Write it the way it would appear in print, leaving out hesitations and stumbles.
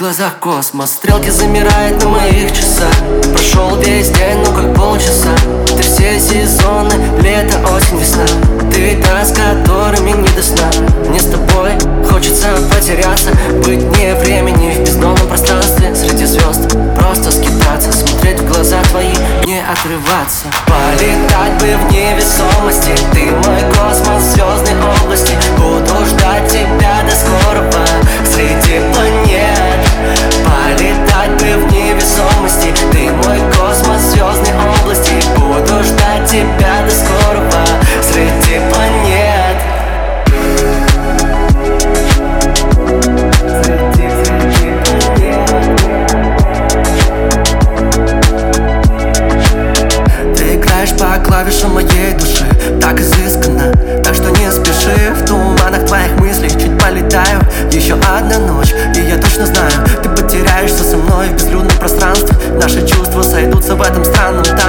глазах космос. Стрелки замирают на моих часах. Прошел весь день, ну как полчаса. Ты все сезоны, лето, осень, весна. Ты та, с которыми не до сна. Мне с тобой хочется потеряться, быть не времени в бездонном пространстве. Среди звезд просто скитаться, смотреть в глаза твои, не отрываться. Полетать бы в невесомости, ты мой космос в звездной области. Буду ждать тебя до скорого среди планет. Полетать бы в невесомости, ты мой космос в звездной области. Буду ждать тебя до скорого среди планет. Ты играешь по клавишам моей души так изысканно, так что не спеши. В туманах твоих мыслей чуть полетаю. Еще одна ночь, и я точно знаю, ты потеряешься со мной в безлюдном пространстве. Наши чувства сойдутся в этом странном танце.